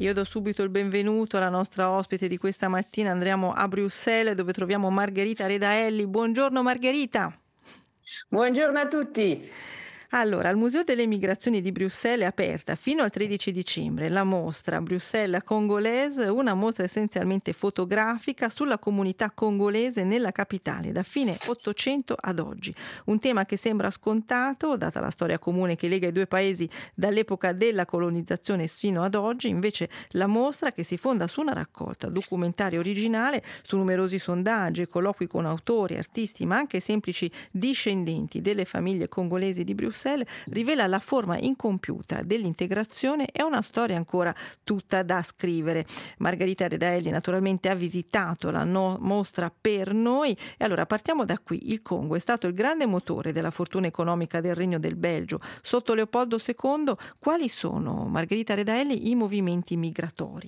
Io do subito il benvenuto alla nostra ospite di questa mattina. Andremo a Bruxelles dove troviamo Margherita Redaelli. Buongiorno Margherita. Buongiorno a tutti. Allora, al Museo delle Migrazioni di Bruxelles è aperta fino al 13 dicembre la mostra Bruxelles Congolaise, una mostra essenzialmente fotografica sulla comunità congolese nella capitale da fine Ottocento ad oggi. Un tema che sembra scontato, data la storia comune che lega i due paesi dall'epoca della colonizzazione fino ad oggi. Invece la mostra, che si fonda su una raccolta documentaria originale, su numerosi sondaggi e colloqui con autori, artisti, ma anche semplici discendenti delle famiglie congolesi di Bruxelles, rivela la forma incompiuta dell'integrazione e una storia ancora tutta da scrivere. Margherita Redaelli naturalmente ha visitato la mostra per noi e allora partiamo da qui. Il Congo è stato il grande motore della fortuna economica del Regno del Belgio. Sotto Leopoldo II, quali sono, Margherita Redaelli, i movimenti migratori?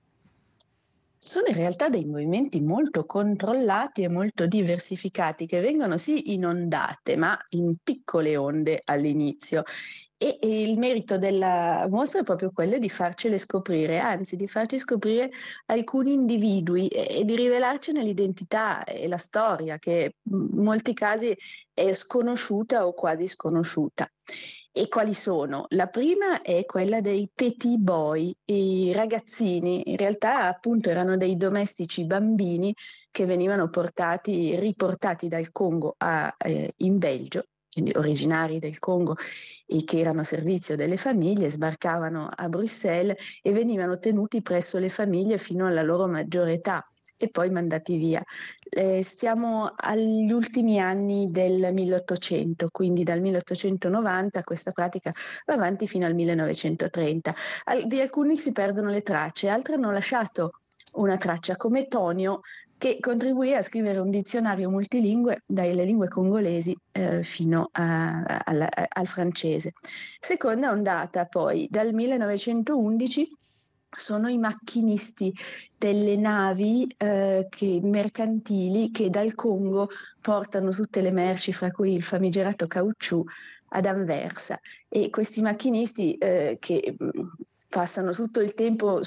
Sono in realtà dei movimenti molto controllati e molto diversificati che vengono sì in ondate, ma in piccole onde all'inizio. E il merito della mostra è proprio quello di farcele scoprire, anzi di farci scoprire alcuni individui e di rivelarcene l'identità e la storia, che in molti casi è sconosciuta o quasi sconosciuta. E quali sono? La prima è quella dei petit boy, i ragazzini, in realtà appunto erano dei domestici bambini che venivano riportati dal Congo in Belgio, quindi originari del Congo e che erano a servizio delle famiglie, sbarcavano a Bruxelles e venivano tenuti presso le famiglie fino alla loro maggiore età e poi mandati via. Stiamo agli ultimi anni del 1800, quindi dal 1890 questa pratica va avanti fino al 1930. Di alcuni si perdono le tracce, altri hanno lasciato una traccia come Tonio, che contribuì a scrivere un dizionario multilingue dalle lingue congolesi fino al francese. Seconda ondata poi, dal 1911 sono i macchinisti delle navi mercantili che dal Congo portano tutte le merci, fra cui il famigerato caucciù, ad Anversa. E questi macchinisti che passano tutto il tempo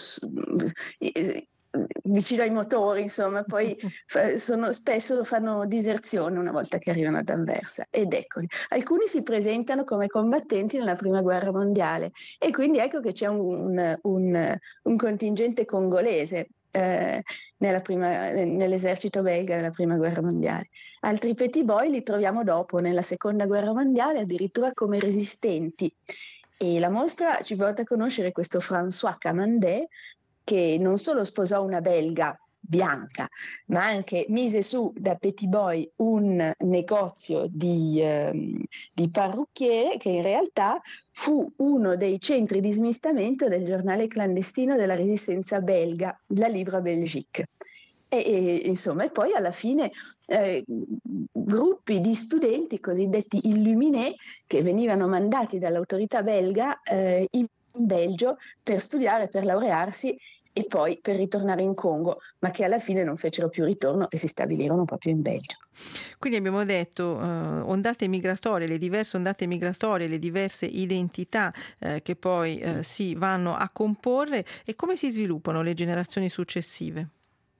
vicino ai motori, insomma, poi spesso fanno diserzione una volta che arrivano ad Anversa. Ed eccoli. Alcuni si presentano come combattenti nella Prima Guerra Mondiale e quindi ecco che c'è un contingente congolese nell'esercito belga nella Prima Guerra Mondiale. Altri petit boy li troviamo dopo, nella Seconda Guerra Mondiale, addirittura come resistenti. E la mostra ci porta a conoscere questo François Camandet, che non solo sposò una belga bianca, ma anche mise su da petit boy un negozio di parrucchiere che in realtà fu uno dei centri di smistamento del giornale clandestino della resistenza belga, la Libre Belgique. E insomma, e poi alla fine gruppi di studenti cosiddetti illuminés che venivano mandati dall'autorità belga in Belgio per studiare, per laurearsi e poi per ritornare in Congo, ma che alla fine non fecero più ritorno e si stabilirono proprio in Belgio. Quindi abbiamo detto ondate migratorie, le diverse ondate migratorie, le diverse identità che poi si vanno a comporre, e come si sviluppano le generazioni successive?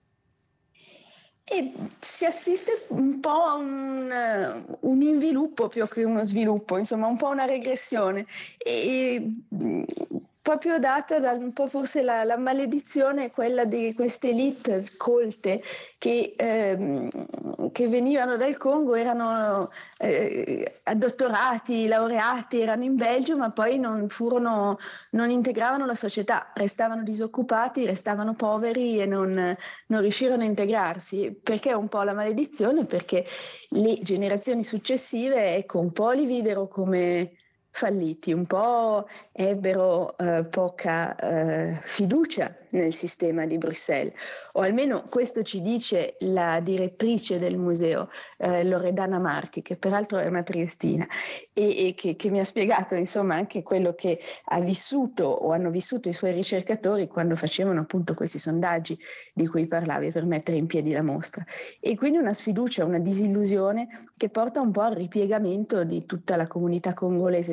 E si assiste un po' a un inviluppo più che uno sviluppo, insomma un po' una regressione, e proprio data da un po' forse la maledizione è quella di queste elite colte che venivano dal Congo, erano addottorati, laureati, erano in Belgio, ma poi non integravano la società, restavano disoccupati, restavano poveri e non riuscirono a integrarsi. Perché un po' la maledizione? Perché le generazioni successive, ecco, un po' li videro come falliti, un po' ebbero poca fiducia nel sistema di Bruxelles, o almeno questo ci dice la direttrice del museo, Loredana Marchi, che peraltro è una triestina e che mi ha spiegato insomma anche quello che ha vissuto o hanno vissuto i suoi ricercatori quando facevano appunto questi sondaggi di cui parlavi per mettere in piedi la mostra. E quindi una sfiducia, una disillusione che porta un po' al ripiegamento di tutta la comunità congolese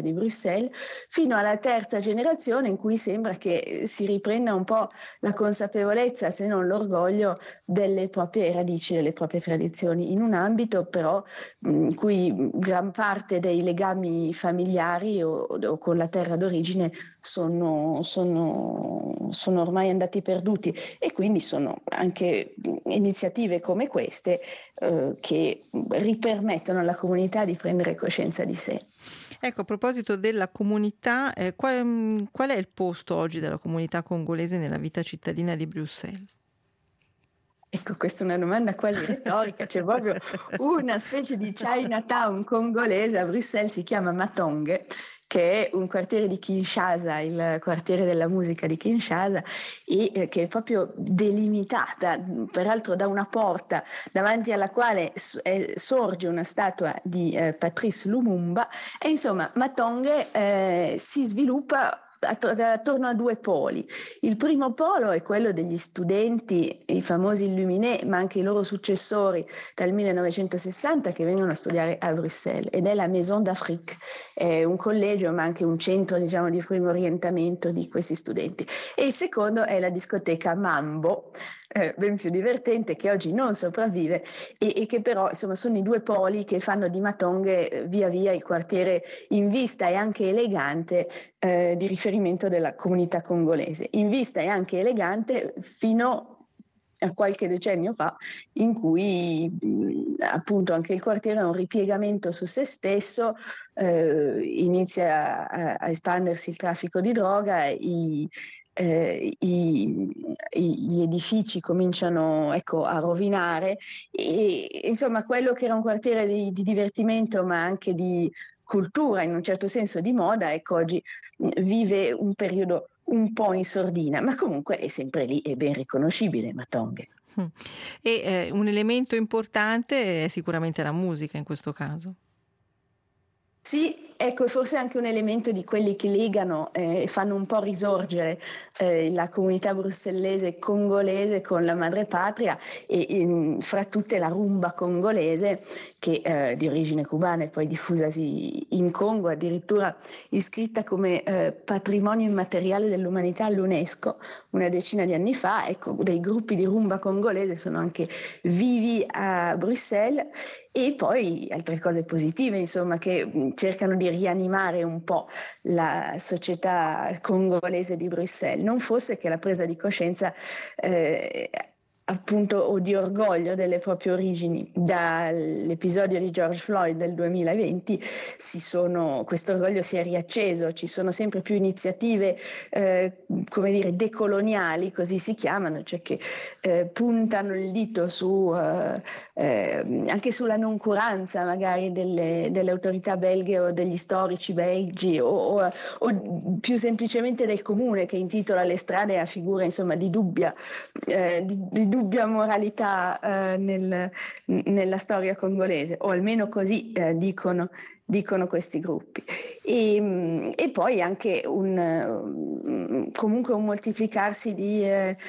di Bruxelles, fino alla terza generazione in cui sembra che si riprenda un po' la consapevolezza, se non l'orgoglio, delle proprie radici, delle proprie tradizioni, in un ambito però in cui gran parte dei legami familiari o con la terra d'origine sono ormai andati perduti, e quindi sono anche iniziative come queste che ripermettono alla comunità di prendere coscienza di sé. Ecco, a proposito della comunità, qual è il posto oggi della comunità congolese nella vita cittadina di Bruxelles? Ecco, questa è una domanda quasi retorica, c'è proprio una specie di Chinatown congolese a Bruxelles, si chiama Matonge, che è un quartiere di Kinshasa, il quartiere della musica di Kinshasa, e che è proprio delimitata, peraltro da una porta davanti alla quale sorge una statua di Patrice Lumumba, e insomma Matonge si sviluppa attorno a due poli. Il primo polo è quello degli studenti, i famosi Illuminés, ma anche i loro successori dal 1960, che vengono a studiare a Bruxelles, ed è la Maison d'Afrique, è un collegio ma anche un centro, diciamo, di primo orientamento di questi studenti. E il secondo è la discoteca Mambo, ben più divertente, che oggi non sopravvive e che però insomma sono i due poli che fanno di Matonge via via il quartiere in vista e anche elegante di riferimento della comunità congolese, in vista e anche elegante fino a qualche decennio fa, in cui appunto anche il quartiere ha un ripiegamento su se stesso, inizia a espandersi il traffico di droga, gli edifici cominciano, ecco, a rovinare, e insomma quello che era un quartiere di divertimento ma anche di cultura, in un certo senso di moda, ecco, oggi vive un periodo un po' in sordina, ma comunque è sempre lì, è ben riconoscibile Matonge. E un elemento importante è sicuramente la musica in questo caso. Sì, ecco, forse anche un elemento di quelli che legano e fanno un po' risorgere la comunità brussellese congolese con la madrepatria, e fra tutte la rumba congolese, che di origine cubana e poi diffusasi in Congo, addirittura iscritta come patrimonio immateriale dell'umanità all'UNESCO una decina di anni fa. Ecco, dei gruppi di rumba congolese sono anche vivi a Bruxelles. E poi altre cose positive, insomma, che cercano di rianimare un po' la società congolese di Bruxelles, non fosse che la presa di coscienza appunto, o di orgoglio delle proprie origini. Dall'episodio di George Floyd del 2020 questo orgoglio si è riacceso, ci sono sempre più iniziative come dire decoloniali, così si chiamano, cioè che puntano il dito su anche sulla noncuranza magari delle autorità belghe o degli storici belgi, o più semplicemente del comune, che intitola le strade a figure, insomma, di dubbia moralità nella storia congolese, o almeno così dicono questi gruppi. E poi anche comunque un moltiplicarsi di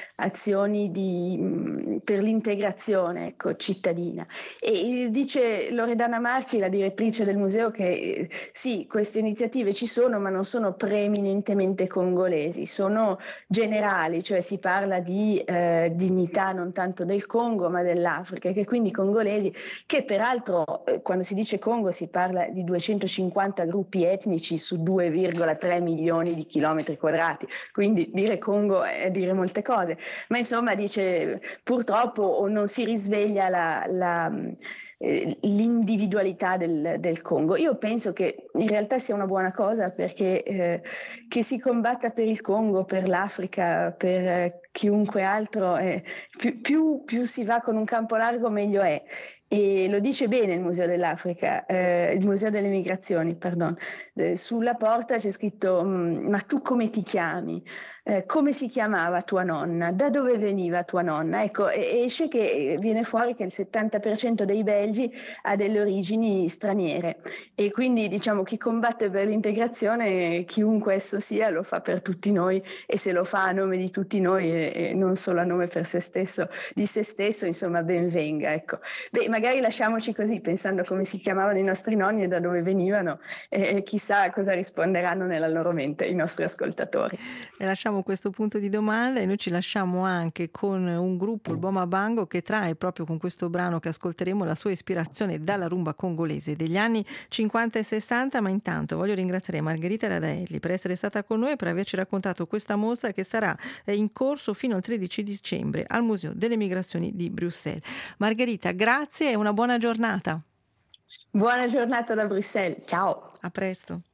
azioni per l'integrazione, ecco, cittadina. E dice Loredana Marchi, la direttrice del museo, che sì, queste iniziative ci sono, ma non sono preeminentemente congolesi, sono generali, cioè si parla di dignità non tanto del Congo ma dell'Africa, e che quindi i congolesi, che peraltro quando si dice Congo si parla di 250 gruppi etnici su 2,3 milioni di chilometri quadrati, quindi dire Congo è dire molte cose, ma insomma dice purtroppo o non si risveglia l'individualità del Congo. Io penso che in realtà sia una buona cosa, perché che si combatta per il Congo, per l'Africa, per chiunque altro, più si va con un campo largo meglio è. E lo dice bene il Museo dell'Africa, il Museo delle Migrazioni, pardon. Sulla porta c'è scritto: ma tu come ti chiami? Come si chiamava tua nonna? Da dove veniva tua nonna? Ecco, esce che viene fuori che il 70% dei belgi ha delle origini straniere, e quindi diciamo chi combatte per l'integrazione, chiunque esso sia, lo fa per tutti noi, e se lo fa a nome di tutti noi nome e non solo a nome per se stesso, di se stesso, insomma, ben venga, ecco. Magari lasciamoci così, pensando come si chiamavano i nostri nonni e da dove venivano, e chissà cosa risponderanno nella loro mente i nostri ascoltatori. E lasciamo questo punto di domanda e noi ci lasciamo anche con un gruppo, il Boma Bango, che trae proprio con questo brano che ascolteremo la sua ispirazione dalla rumba congolese degli anni 50 e 60, ma intanto voglio ringraziare Margherita Radaelli per essere stata con noi e per averci raccontato questa mostra che sarà in corso fino al 13 dicembre al Museo delle Migrazioni di Bruxelles. Margherita, grazie e una buona giornata. Buona giornata da Bruxelles, ciao! A presto.